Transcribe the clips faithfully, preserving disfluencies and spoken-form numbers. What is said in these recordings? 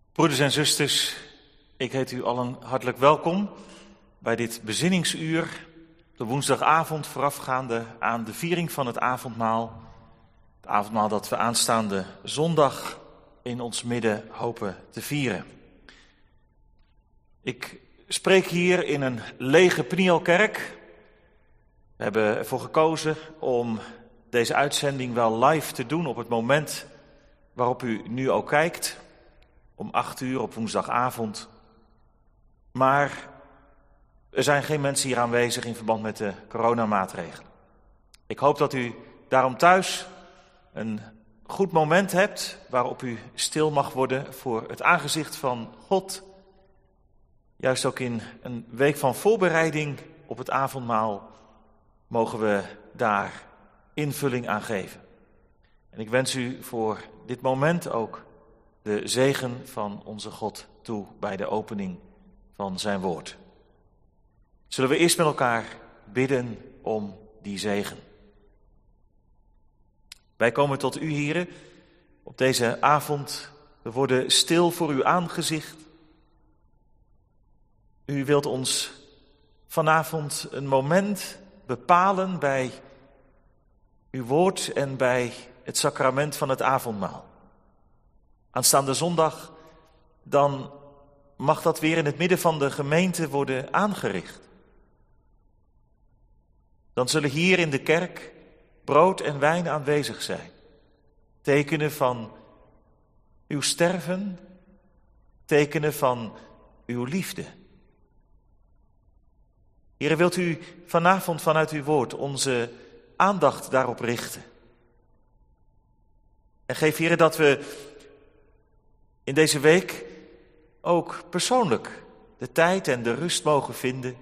Broeders en zusters, ik heet u allen hartelijk welkom bij dit bezinningsuur, de woensdagavond voorafgaande aan de viering van het avondmaal. Het avondmaal dat we aanstaande zondag in ons midden hopen te vieren. Ik spreek hier in een lege Pnielkerk. We hebben ervoor gekozen om deze uitzending wel live te doen op het moment waarop u nu ook kijkt. Om acht uur op woensdagavond. Maar er zijn geen mensen hier aanwezig in verband met de coronamaatregelen. Ik hoop dat u daarom thuis een goed moment hebt waarop u stil mag worden voor het aangezicht van God. Juist ook in een week van voorbereiding op het avondmaal mogen we daar invulling aan geven. En ik wens u voor dit moment ook de zegen van onze God toe bij de opening van zijn woord. Zullen we eerst met elkaar bidden om die zegen. Wij komen tot u, heren, op deze avond. We worden stil voor uw aangezicht. U wilt ons vanavond een moment bepalen bij uw woord en bij het sacrament van het avondmaal. Aanstaande zondag, dan mag dat weer in het midden van de gemeente worden aangericht. Dan zullen hier in de kerk brood en wijn aanwezig zijn. Tekenen van uw sterven, tekenen van uw liefde. Heere, wilt u vanavond vanuit uw woord onze aandacht daarop richten. En geef, Heere, dat we in deze week ook persoonlijk de tijd en de rust mogen vinden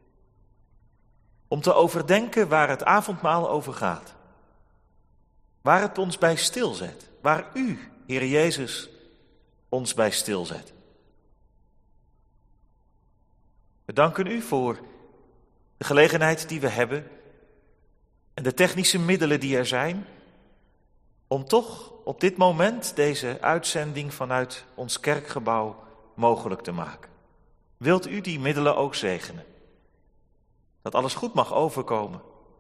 om te overdenken waar het avondmaal over gaat. Waar het ons bij stilzet. Waar u, Heer Jezus, ons bij stilzet. We danken u voor de gelegenheid die we hebben en de technische middelen die er zijn om toch op dit moment deze uitzending vanuit ons kerkgebouw mogelijk te maken. Wilt u die middelen ook zegenen? Dat alles goed mag overkomen.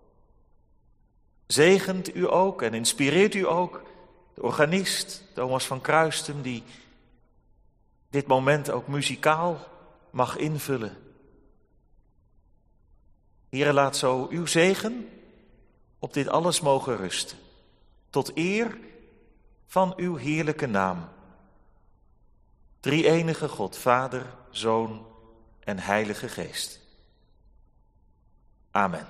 Zegent u ook en inspireert u ook de organist Thomas van Kruisten, die dit moment ook muzikaal mag invullen. Heere, laat zo uw zegen op dit alles mogen rusten. Tot eer van uw heerlijke naam. Drie-enige God, Vader, Zoon en Heilige Geest. Amen.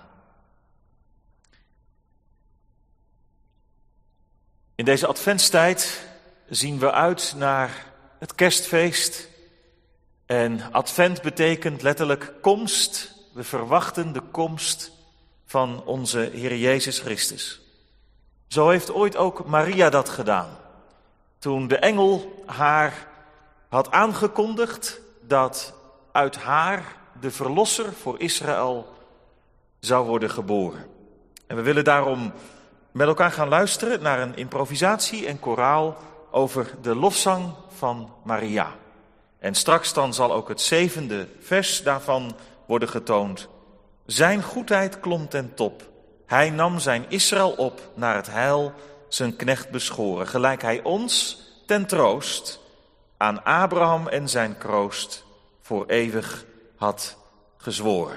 In deze adventstijd zien we uit naar het kerstfeest. En advent betekent letterlijk komst. We verwachten de komst van onze Heer Jezus Christus. Zo heeft ooit ook Maria dat gedaan. Toen de engel haar had aangekondigd dat uit haar de verlosser voor Israël zou worden geboren. En we willen daarom met elkaar gaan luisteren naar een improvisatie en koraal over de lofzang van Maria. En straks dan zal ook het zevende vers daarvan worden getoond. Zijn goedheid klom ten top. Hij nam zijn Israël op naar het heil, zijn knecht beschoren. Gelijk hij ons ten troost aan Abraham en zijn kroost voor eeuwig had gezworen.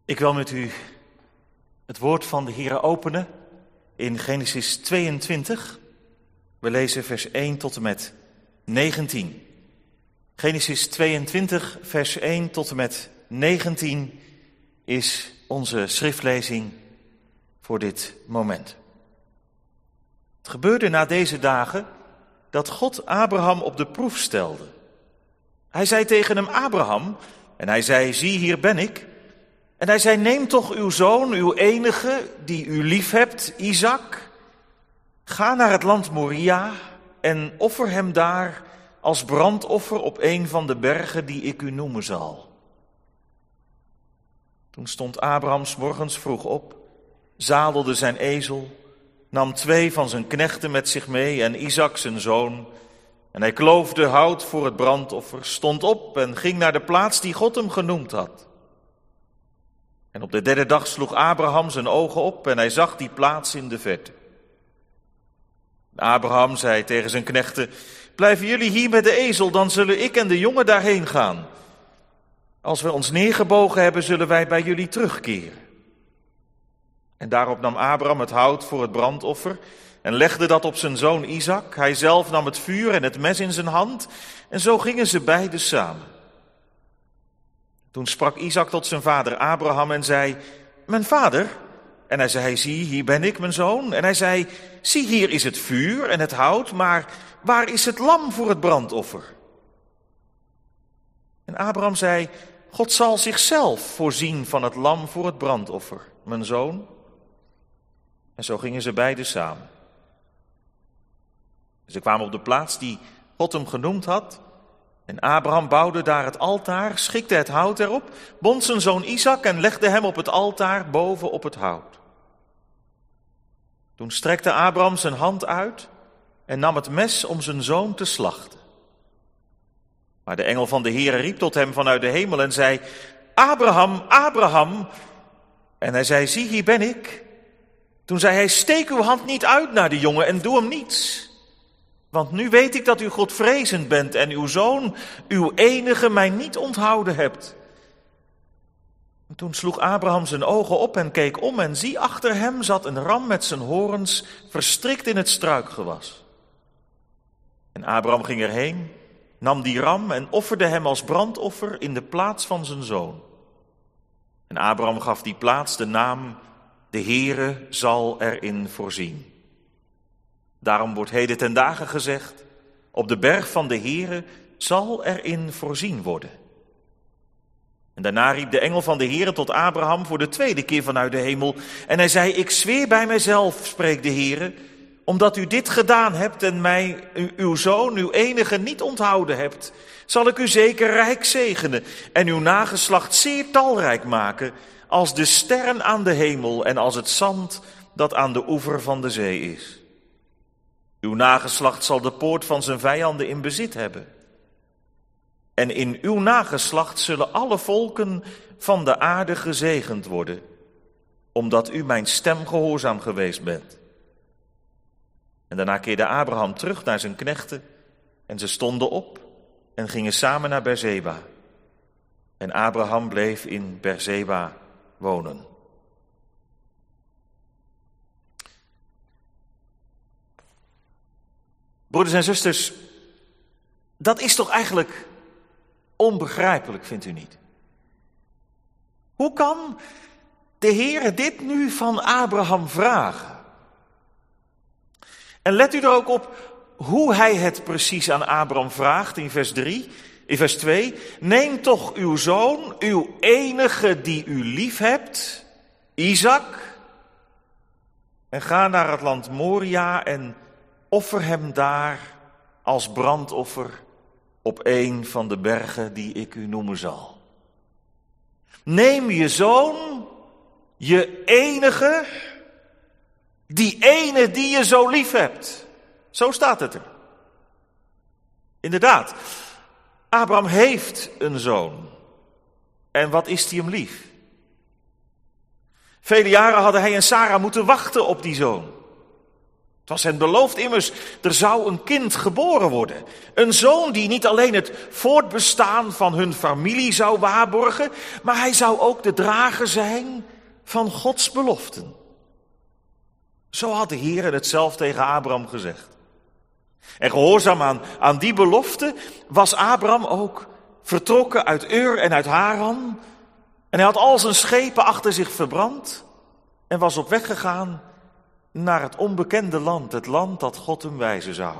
Ik wil met u het woord van de Heere openen in Genesis tweeëntwintig. We lezen vers één tot en met negentien. Genesis tweeëntwintig, vers één tot en met negentien is onze schriftlezing voor dit moment. Het gebeurde na deze dagen dat God Abraham op de proef stelde. Hij zei tegen hem, Abraham, en hij zei, zie hier ben ik. En hij zei, neem toch uw zoon, uw enige, die u lief hebt, Isaac. Ga naar het land Moria en offer hem daar als brandoffer op een van de bergen die ik u noemen zal. Toen stond Abraham 's morgens vroeg op, zadelde zijn ezel, nam twee van zijn knechten met zich mee en Isaac zijn zoon. En hij kloofde hout voor het brandoffer, stond op en ging naar de plaats die God hem genoemd had. En op de derde dag sloeg Abraham zijn ogen op en hij zag die plaats in de verte. Abraham zei tegen zijn knechten, blijven jullie hier met de ezel, dan zullen ik en de jongen daarheen gaan. Als we ons neergebogen hebben, zullen wij bij jullie terugkeren. En daarop nam Abraham het hout voor het brandoffer en legde dat op zijn zoon Isaac. Hij zelf nam het vuur en het mes in zijn hand en zo gingen ze beiden samen. Toen sprak Isaac tot zijn vader Abraham en zei, mijn vader. En hij zei, zie, hier ben ik, mijn zoon. En hij zei, zie, hier is het vuur en het hout, maar waar is het lam voor het brandoffer? En Abraham zei, God zal zichzelf voorzien van het lam voor het brandoffer, mijn zoon. En zo gingen ze beiden samen. Ze kwamen op de plaats die God hem genoemd had. En Abraham bouwde daar het altaar, schikte het hout erop, bond zijn zoon Isaac en legde hem op het altaar boven op het hout. Toen strekte Abraham zijn hand uit en nam het mes om zijn zoon te slachten. Maar de engel van de Heere riep tot hem vanuit de hemel en zei, Abraham, Abraham. En hij zei, zie, hier ben ik. Toen zei hij, steek uw hand niet uit naar de jongen en doe hem niets. Want nu weet ik dat u Godvrezend bent en uw zoon, uw enige, mij niet onthouden hebt. En toen sloeg Abraham zijn ogen op en keek om en zie, achter hem zat een ram met zijn horens verstrikt in het struikgewas. En Abraham ging erheen, nam die ram en offerde hem als brandoffer in de plaats van zijn zoon. En Abraham gaf die plaats de naam, de Heere zal erin voorzien. Daarom wordt heden ten dagen gezegd, op de berg van de Heere zal erin voorzien worden. En daarna riep de engel van de Heere tot Abraham voor de tweede keer vanuit de hemel. En hij zei, ik zweer bij mijzelf, spreekt de Heere, omdat u dit gedaan hebt en mij, uw zoon, uw enige, niet onthouden hebt, zal ik u zeker rijk zegenen en uw nageslacht zeer talrijk maken, als de sterren aan de hemel en als het zand dat aan de oever van de zee is. Uw nageslacht zal de poort van zijn vijanden in bezit hebben. En in uw nageslacht zullen alle volken van de aarde gezegend worden, omdat u mijn stem gehoorzaam geweest bent. En daarna keerde Abraham terug naar zijn knechten en ze stonden op en gingen samen naar Beerseba. En Abraham bleef in Beerseba wonen. Broeders en zusters, dat is toch eigenlijk onbegrijpelijk, vindt u niet? Hoe kan de Heer dit nu van Abraham vragen? En let u er ook op hoe hij het precies aan Abraham vraagt in vers drie, in vers twee. Neem toch uw zoon, uw enige die u lief hebt, Isaac, en ga naar het land Moria en offer hem daar als brandoffer op een van de bergen die ik u noemen zal. Neem je zoon, je enige, die ene die je zo lief hebt. Zo staat het er. Inderdaad, Abraham heeft een zoon. En wat is die hem lief? Vele jaren hadden hij en Sarah moeten wachten op die zoon. Het was hen beloofd immers, er zou een kind geboren worden. Een zoon die niet alleen het voortbestaan van hun familie zou waarborgen, maar hij zou ook de drager zijn van Gods beloften. Zo had de Heer het zelf tegen Abraham gezegd. En gehoorzaam aan, aan die belofte was Abraham ook vertrokken uit Ur en uit Haran. En hij had al zijn schepen achter zich verbrand en was op weg gegaan naar het onbekende land, het land dat God hem wijzen zou.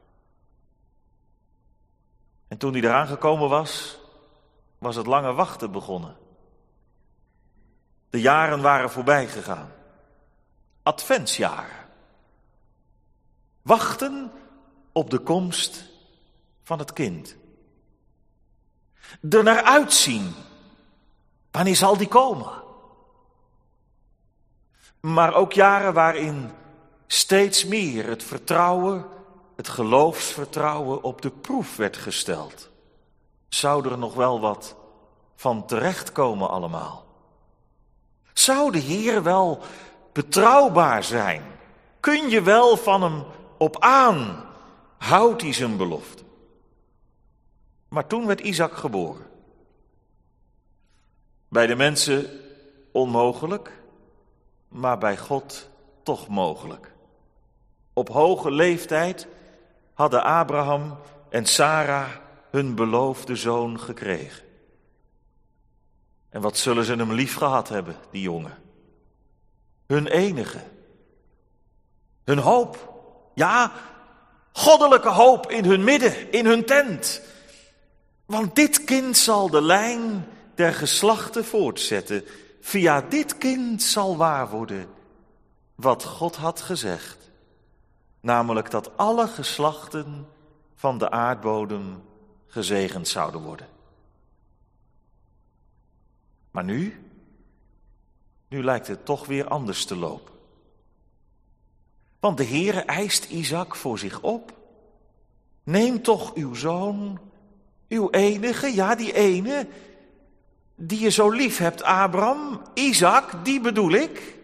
En toen hij eraan gekomen was, was het lange wachten begonnen. De jaren waren voorbij gegaan. Adventsjaren. Wachten op de komst van het kind. Er naar uitzien. Wanneer zal die komen? Maar ook jaren waarin steeds meer het vertrouwen, het geloofsvertrouwen op de proef werd gesteld. Zou er nog wel wat van terechtkomen allemaal? Zou de Heer wel betrouwbaar zijn? Kun je wel van hem op aan? Houdt hij zijn belofte? Maar toen werd Isaac geboren. Bij de mensen onmogelijk, maar bij God toch mogelijk. Op hoge leeftijd hadden Abraham en Sarah hun beloofde zoon gekregen. En wat zullen ze hem lief gehad hebben, die jongen. Hun enige. Hun hoop. Ja, goddelijke hoop in hun midden, in hun tent. Want dit kind zal de lijn der geslachten voortzetten. Via dit kind zal waar worden wat God had gezegd. Namelijk dat alle geslachten van de aardbodem gezegend zouden worden. Maar nu, nu lijkt het toch weer anders te lopen. Want de Heere eist Isaac voor zich op. Neem toch uw zoon, uw enige, ja die ene, die je zo lief hebt, Abraham, Isaac, die bedoel ik.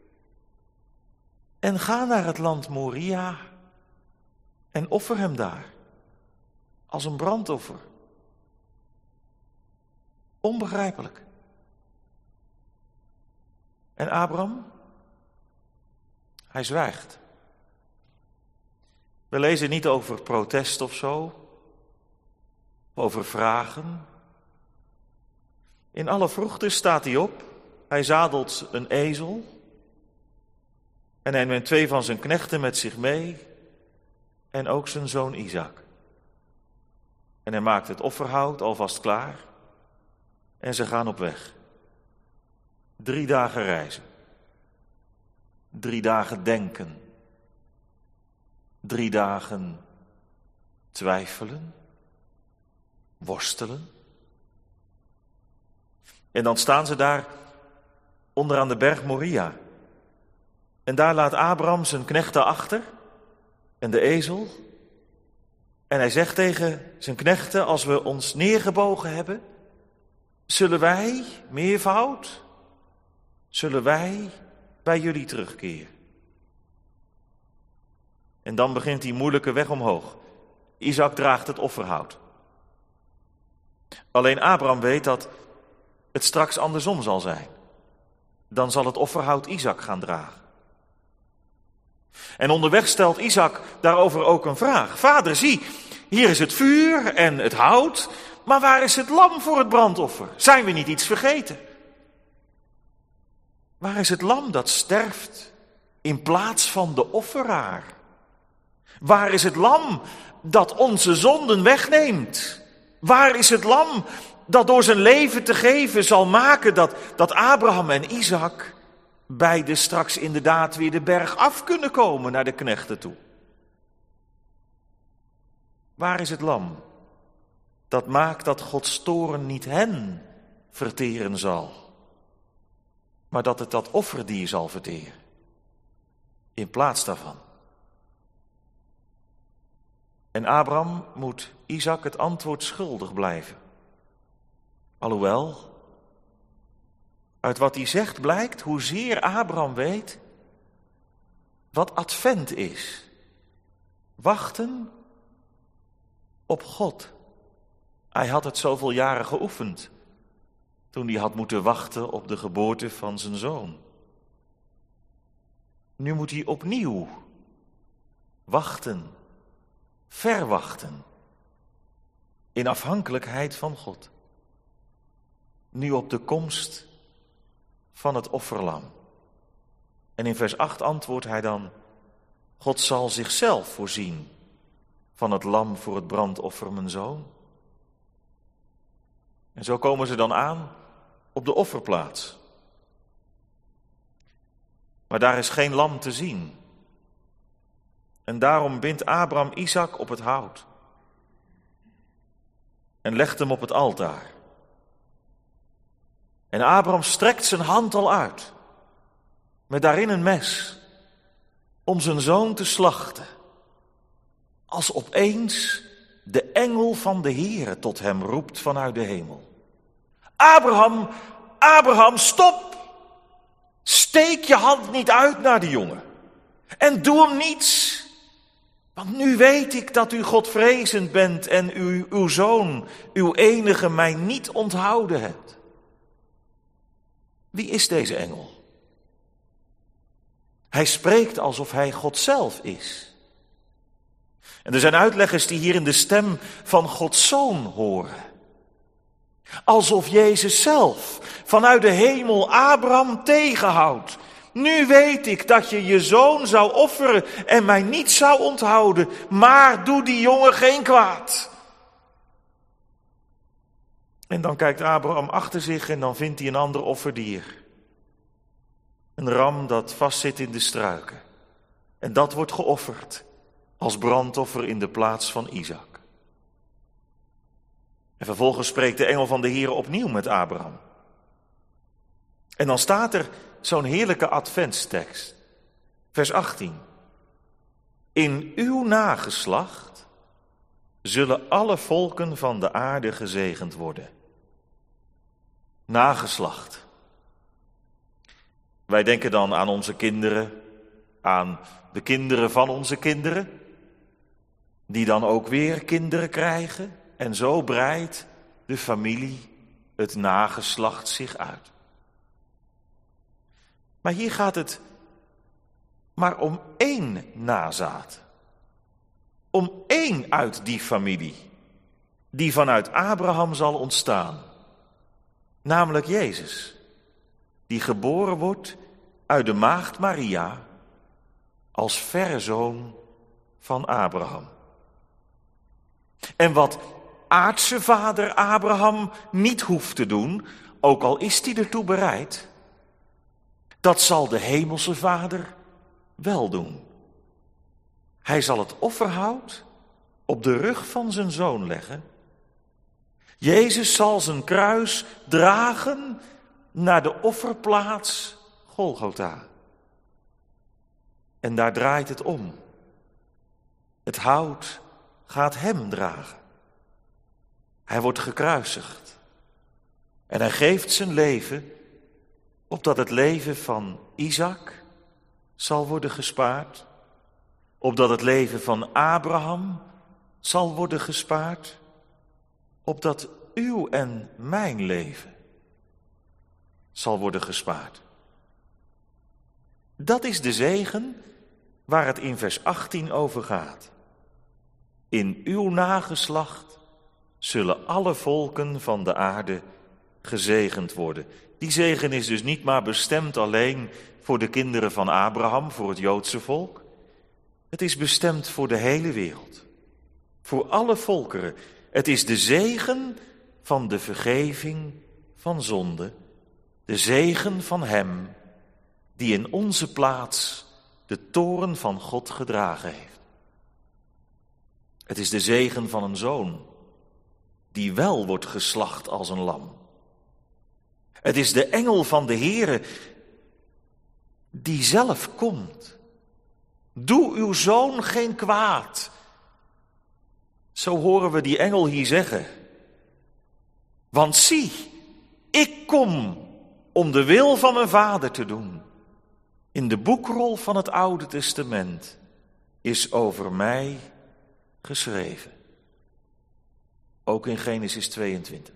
En ga naar het land Moria en offer hem daar, als een brandoffer. Onbegrijpelijk. En Abraham, hij zwijgt. We lezen niet over protest of zo, over vragen. In alle vroegte staat hij op, hij zadelt een ezel en hij neemt twee van zijn knechten met zich mee en ook zijn zoon Isaac. En hij maakt het offerhout alvast klaar en ze gaan op weg. Drie dagen reizen, drie dagen denken, drie dagen twijfelen, worstelen. En dan staan ze daar onderaan de berg Moria. En daar laat Abraham zijn knechten achter en de ezel. En hij zegt tegen zijn knechten, als we ons neergebogen hebben, zullen wij, meervoud, zullen wij bij jullie terugkeren. En dan begint die moeilijke weg omhoog. Isaac draagt het offerhout. Alleen Abraham weet dat het straks andersom zal zijn. Dan zal het offerhout Isaac gaan dragen. En onderweg stelt Isaac daarover ook een vraag. Vader, zie, hier is het vuur en het hout, maar waar is het lam voor het brandoffer? Zijn we niet iets vergeten? Waar is het lam dat sterft in plaats van de offeraar? Waar is het lam dat onze zonden wegneemt? Waar is het lam dat door zijn leven te geven zal maken dat, dat Abraham en Isaac beide straks inderdaad weer de berg af kunnen komen naar de knechten toe? Waar is het lam dat maakt dat Gods toorn niet hen verteren zal, maar dat het dat offerdier zal verteren in plaats daarvan? En Abraham moet Isaac het antwoord schuldig blijven. Alhoewel, uit wat hij zegt blijkt hoezeer Abraham weet wat advent is. Wachten op God. Hij had het zoveel jaren geoefend toen hij had moeten wachten op de geboorte van zijn zoon. Nu moet hij opnieuw wachten, verwachten, in afhankelijkheid van God. Nu op de komst van het offerlam. En in vers acht antwoordt hij dan: God zal zichzelf voorzien van het lam voor het brandoffer, mijn zoon. En zo komen ze dan aan op de offerplaats. Maar daar is geen lam te zien. En daarom bindt Abraham Isaac op het hout en legt hem op het altaar. En Abraham strekt zijn hand al uit, met daarin een mes, om zijn zoon te slachten. Als opeens de engel van de Heere tot hem roept vanuit de hemel: Abraham, Abraham, stop! Steek je hand niet uit naar de jongen en doe hem niets. Want nu weet ik dat u Godvrezend bent en u uw zoon, uw enige, mij niet onthouden hebt. Wie is deze engel? Hij spreekt alsof hij God zelf is. En er zijn uitleggers die hierin de stem van Gods Zoon horen. Alsof Jezus zelf vanuit de hemel Abraham tegenhoudt. Nu weet ik dat je je zoon zou offeren en mij niet zou onthouden, maar doe die jongen geen kwaad. En dan kijkt Abraham achter zich en dan vindt hij een ander offerdier. Een ram dat vastzit in de struiken. En dat wordt geofferd als brandoffer in de plaats van Isaac. En vervolgens spreekt de engel van de Heere opnieuw met Abraham. En dan staat er zo'n heerlijke adventstekst. Vers achttien. In uw nageslacht zullen alle volken van de aarde gezegend worden. Nageslacht. Wij denken dan aan onze kinderen, aan de kinderen van onze kinderen, die dan ook weer kinderen krijgen. En zo breidt de familie, het nageslacht zich uit. Maar hier gaat het maar om één nazaat. Om één uit die familie, die vanuit Abraham zal ontstaan. Namelijk Jezus, die geboren wordt uit de maagd Maria als verre zoon van Abraham. En wat aardse vader Abraham niet hoeft te doen, ook al is hij ertoe bereid, dat zal de hemelse vader wel doen. Hij zal het offerhout op de rug van zijn zoon leggen. Jezus zal zijn kruis dragen naar de offerplaats Golgotha. En daar draait het om. Het hout gaat hem dragen. Hij wordt gekruisigd. En hij geeft zijn leven, opdat het leven van Isaac zal worden gespaard. Opdat het leven van Abraham zal worden gespaard. Opdat uw en mijn leven zal worden gespaard. Dat is de zegen waar het in vers achttien over gaat. In uw nageslacht zullen alle volken van de aarde gezegend worden. Die zegen is dus niet maar bestemd alleen voor de kinderen van Abraham, voor het Joodse volk. Het is bestemd voor de hele wereld. Voor alle volkeren. Het is de zegen van de vergeving van zonde. De zegen van hem die in onze plaats de toorn van God gedragen heeft. Het is de zegen van een zoon die wel wordt geslacht als een lam. Het is de engel van de Heere die zelf komt. Doe uw zoon geen kwaad. Zo horen we die engel hier zeggen. Want zie, ik kom om de wil van mijn vader te doen. in de boekrol van het Oude Testament is over mij geschreven. Ook in Genesis tweeëntwintig.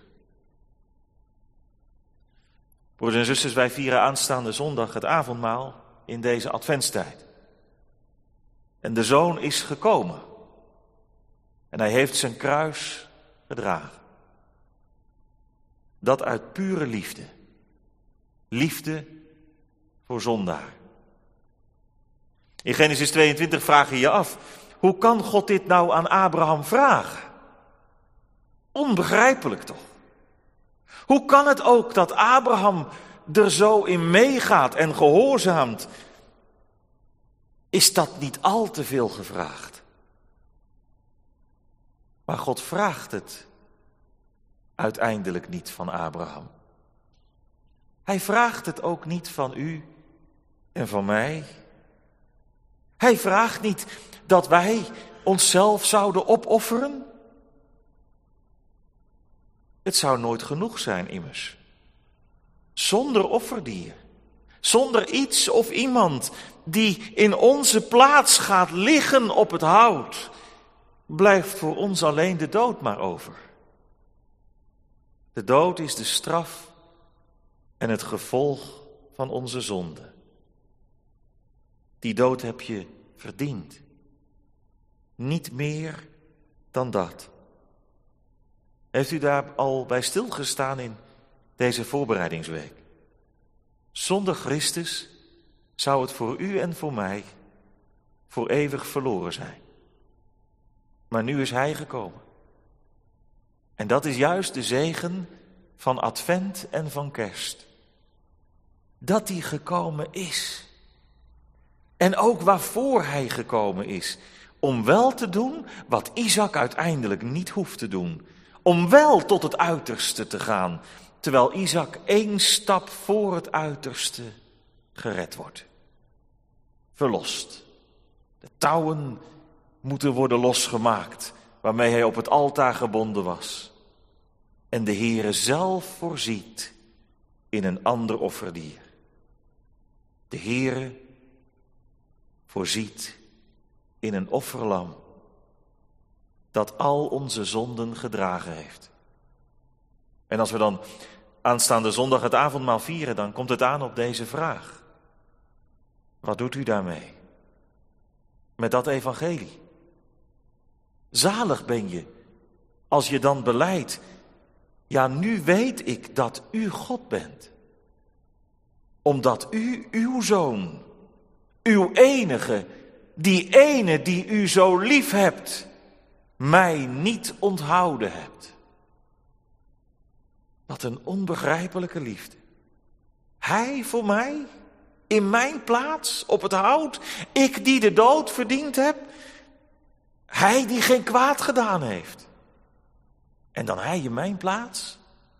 Broeders en zusters, wij vieren aanstaande zondag het avondmaal in deze adventstijd. En de Zoon is gekomen. En hij heeft zijn kruis gedragen. Dat uit pure liefde. Liefde voor zondaar. In Genesis tweeëntwintig vraag je je af, hoe kan God dit nou aan Abraham vragen? Onbegrijpelijk toch? Hoe kan het ook dat Abraham er zo in meegaat en gehoorzaamt? Is dat niet al te veel gevraagd? Maar God vraagt het uiteindelijk niet van Abraham. Hij vraagt het ook niet van u en van mij. Hij vraagt niet dat wij onszelf zouden opofferen. Het zou nooit genoeg zijn immers. Zonder offerdier. Zonder iets of iemand die in onze plaats gaat liggen op het hout, blijft voor ons alleen de dood maar over. De dood is de straf en het gevolg van onze zonde. Die dood heb je verdiend. Niet meer dan dat. Heeft u daar al bij stilgestaan in deze voorbereidingsweek? Zonder Christus zou het voor u en voor mij voor eeuwig verloren zijn. Maar nu is Hij gekomen. En dat is juist de zegen van Advent en van Kerst. Dat Hij gekomen is. En ook waarvoor Hij gekomen is. Om wel te doen wat Isaac uiteindelijk niet hoeft te doen. Om wel tot het uiterste te gaan, terwijl Isaac één stap voor het uiterste gered wordt. Verlost. De touwen moeten worden losgemaakt, waarmee hij op het altaar gebonden was. En de Heere zelf voorziet in een ander offerdier. De Heere voorziet in een offerlam dat al onze zonden gedragen heeft. En als we dan aanstaande zondag het avondmaal vieren, dan komt het aan op deze vraag. Wat doet u daarmee? Met dat evangelie. Zalig ben je als je dan belijdt, ja, nu weet ik dat u God bent. Omdat u uw Zoon, uw enige, die ene die u zo lief hebt, mij niet onthouden hebt. Wat een onbegrijpelijke liefde. Hij voor mij, in mijn plaats, op het hout, ik die de dood verdiend heb. Hij die geen kwaad gedaan heeft. En dan hij in mijn plaats.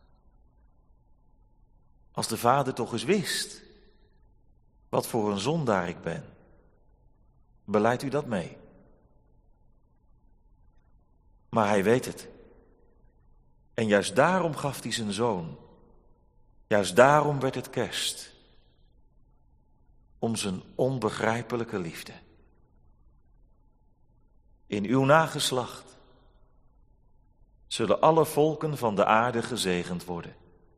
Als de Vader toch eens wist wat voor een zondaar ik ben. Beleidt u dat mee? Maar hij weet het. En juist daarom gaf hij zijn zoon. Juist daarom werd het kerst. Om zijn onbegrijpelijke liefde. In uw nageslacht zullen alle volken van de aarde gezegend worden.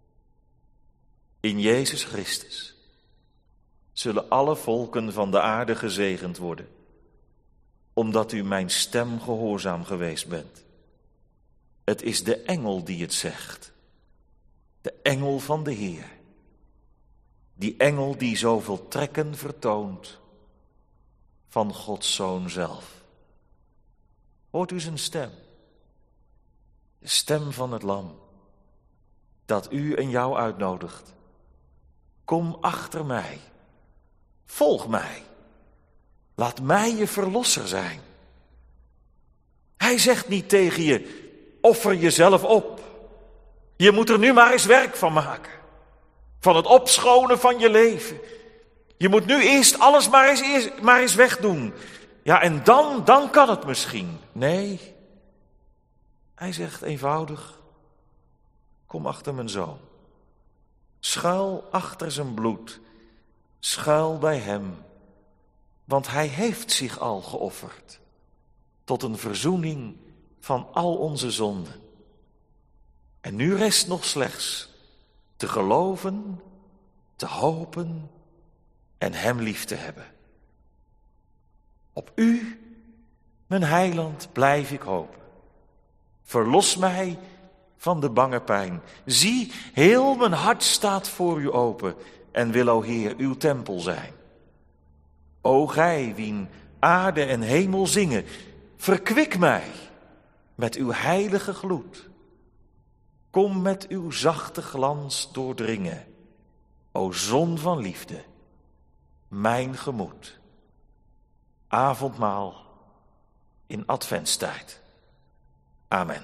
In Jezus Christus zullen alle volken van de aarde gezegend worden, omdat u mijn stem gehoorzaam geweest bent. Het is de engel die het zegt. De engel van de Heer. Die engel die zoveel trekken vertoont van Gods Zoon zelf. Hoort u zijn stem? De stem van het lam, dat u en jou uitnodigt. Kom achter mij. Volg mij. Laat mij je verlosser zijn. Hij zegt niet tegen je, offer jezelf op. Je moet er nu maar eens werk van maken. Van het opschonen van je leven. Je moet nu eerst alles maar eens, eerst, maar eens wegdoen. Ja, en dan, dan kan het misschien. Nee. Hij zegt eenvoudig, kom achter mijn zoon. Schuil achter zijn bloed. Schuil bij hem, want hij heeft zich al geofferd tot een verzoening van al onze zonden. En nu rest nog slechts te geloven, te hopen en hem lief te hebben. Op u, mijn heiland, blijf ik hopen. Verlos mij van de bange pijn. Zie, heel mijn hart staat voor u open en wil, o Heer, uw tempel zijn. O gij, wien aarde en hemel zingen, verkwik mij met uw heilige gloed. Kom met uw zachte glans doordringen, o zon van liefde, mijn gemoed. Avondmaal in adventstijd. Amen.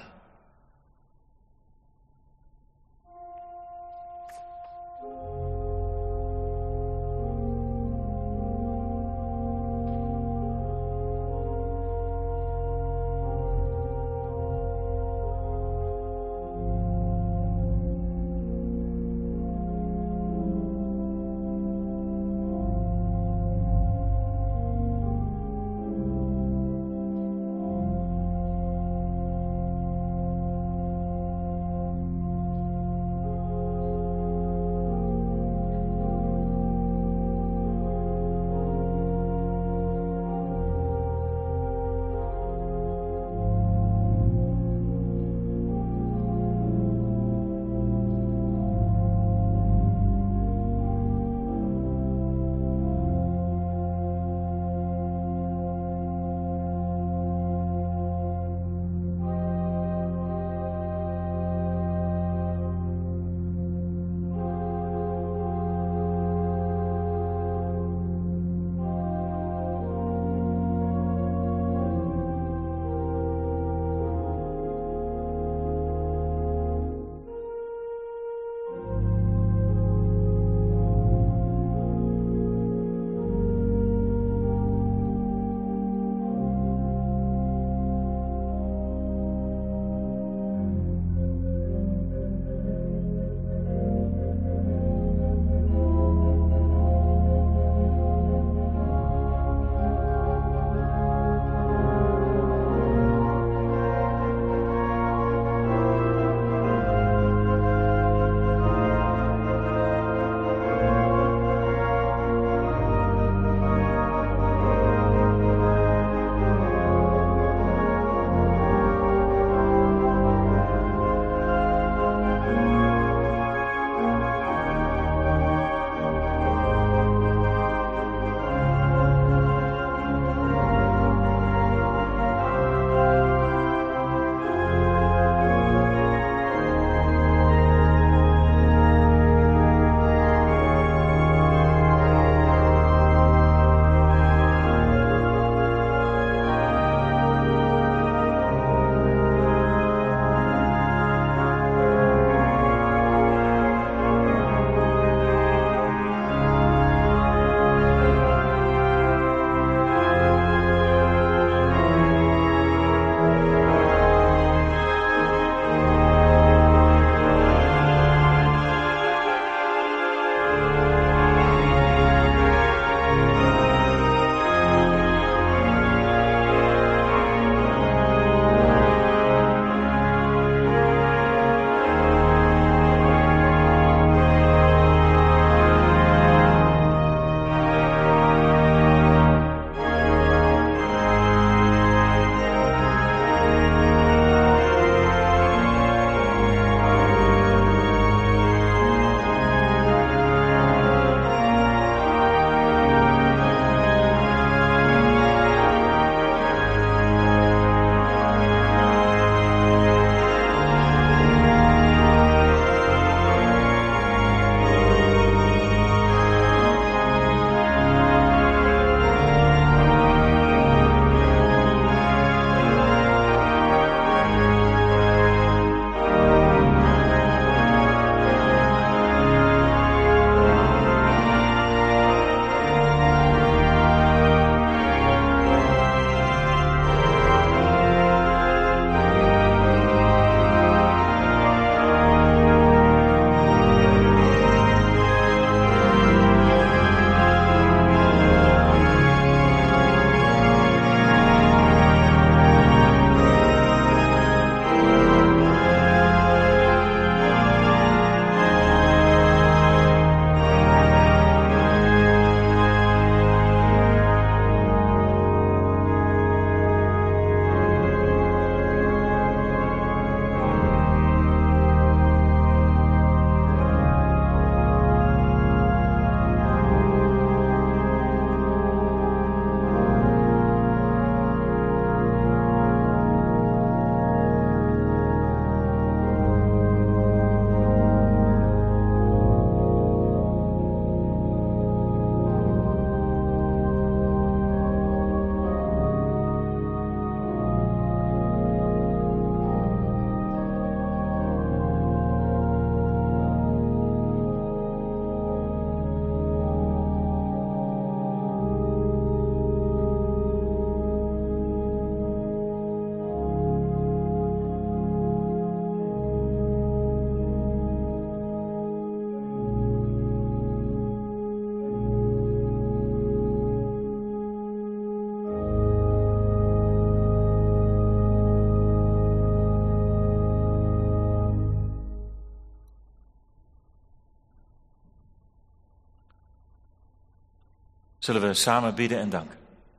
Zullen we samen bidden en danken.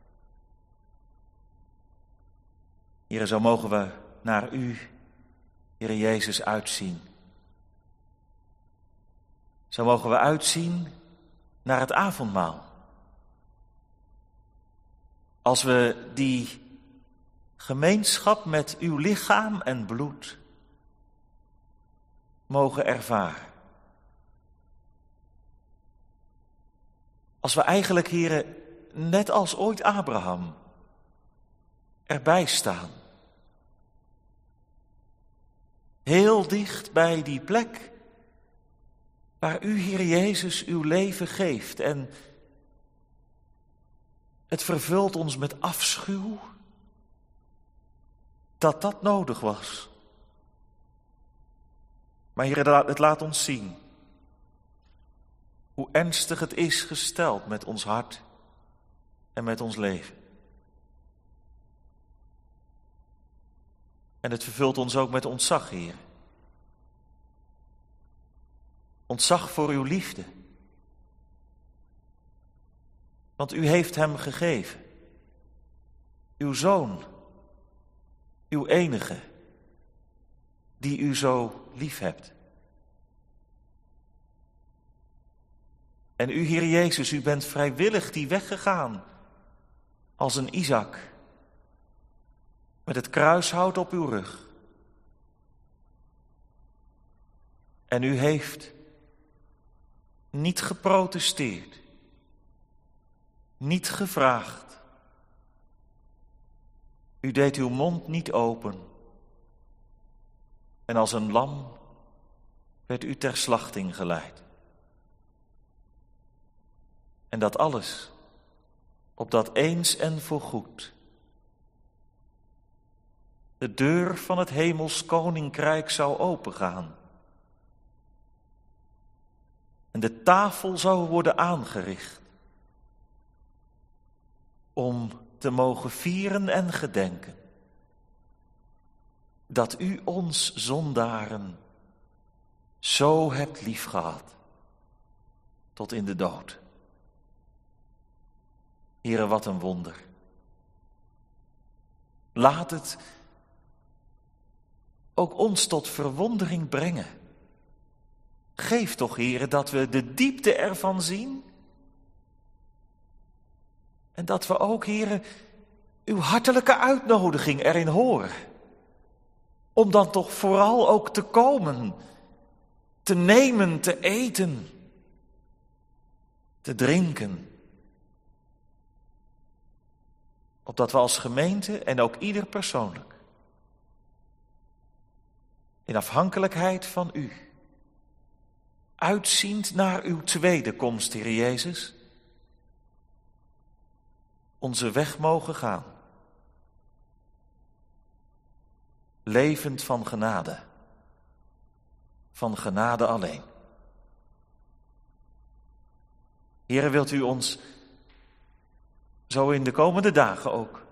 Heere, zo mogen we naar u, Heere Jezus, uitzien. Zo mogen we uitzien naar het avondmaal. Als we die gemeenschap met uw lichaam en bloed mogen ervaren. Als we eigenlijk, Heere, net als ooit Abraham, erbij staan. Heel dicht bij die plek waar u, Heer Jezus, uw leven geeft. En het vervult ons met afschuw dat dat nodig was. Maar Heer, het laat ons zien hoe ernstig het is gesteld met ons hart en met ons leven. En het vervult ons ook met ontzag, Heer. Ontzag voor uw liefde. Want u heeft hem gegeven. Uw zoon. Uw enige. Die u zo lief hebt. En u, Heer Jezus, u bent vrijwillig die weg gegaan. Als een Isaac. Met het kruishout op uw rug. En u heeft niet geprotesteerd. Niet gevraagd. U deed uw mond niet open. En als een lam werd u ter slachting geleid. En dat alles, opdat eens en voorgoed de deur van het hemels koninkrijk zou opengaan. En de tafel zou worden aangericht om te mogen vieren en gedenken dat u ons zondaren zo hebt liefgehad tot in de dood. Heere, wat een wonder. Laat het ook ons tot verwondering brengen. Geef toch, Heere, dat we de diepte ervan zien. En dat we ook, Heere, uw hartelijke uitnodiging erin horen. Om dan toch vooral ook te komen, te nemen, te eten, te drinken. Opdat we als gemeente en ook ieder persoonlijk in afhankelijkheid van u, uitziend naar uw tweede komst, Heer Jezus, onze weg mogen gaan. Levend van genade, van genade alleen. Heere, wilt u ons zo in de komende dagen ook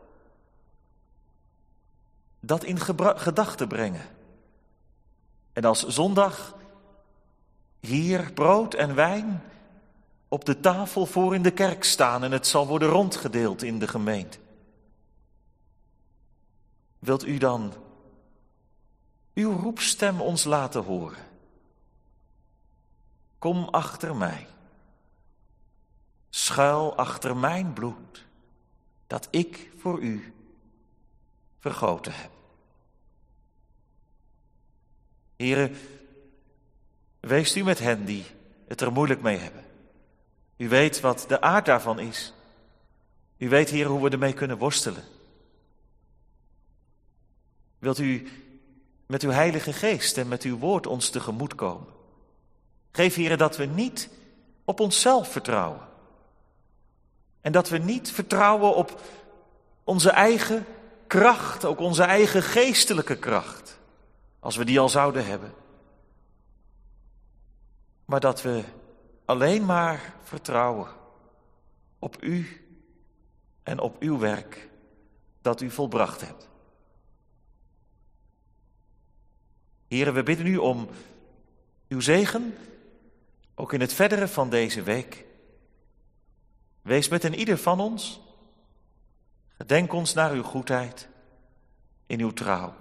dat in gedachten brengen. En als zondag hier brood en wijn op de tafel voor in de kerk staan en het zal worden rondgedeeld in de gemeente. Wilt u dan uw roepstem ons laten horen? Kom achter mij. Schuil achter mijn bloed, dat ik voor u vergoten heb. Heere, wees u met hen die het er moeilijk mee hebben. U weet wat de aard daarvan is. U weet, Heere, hoe we ermee kunnen worstelen. Wilt u met uw Heilige Geest en met uw woord ons tegemoet komen? Geef, Heere, dat we niet op onszelf vertrouwen. En dat we niet vertrouwen op onze eigen kracht, ook onze eigen geestelijke kracht, als we die al zouden hebben. Maar dat we alleen maar vertrouwen op u en op uw werk dat u volbracht hebt. Heere, we bidden u om uw zegen, ook in het verdere van deze week. Wees met een ieder van ons. Gedenk ons naar uw goedheid, in uw trouw.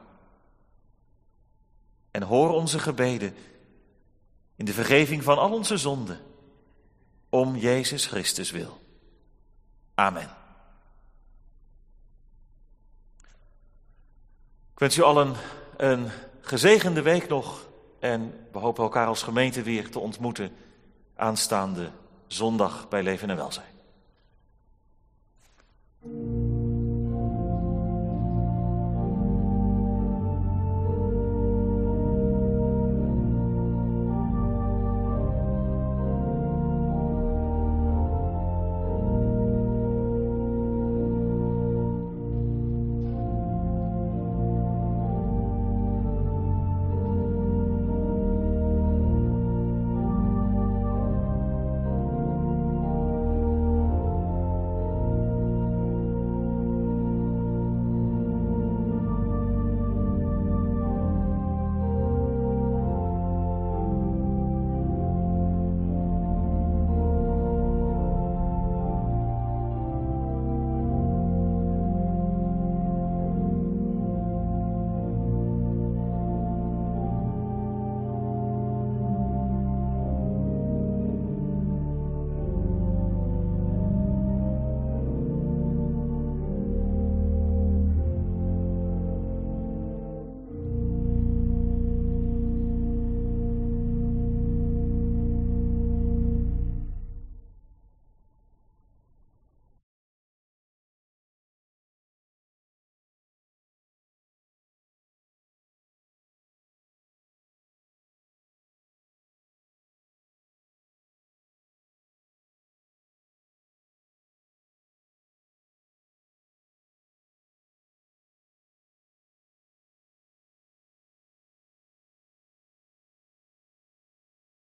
En hoor onze gebeden in de vergeving van al onze zonden, om Jezus Christus wil. Amen. Ik wens u allen een gezegende week nog en we hopen elkaar als gemeente weer te ontmoeten aanstaande zondag bij Leven en Welzijn.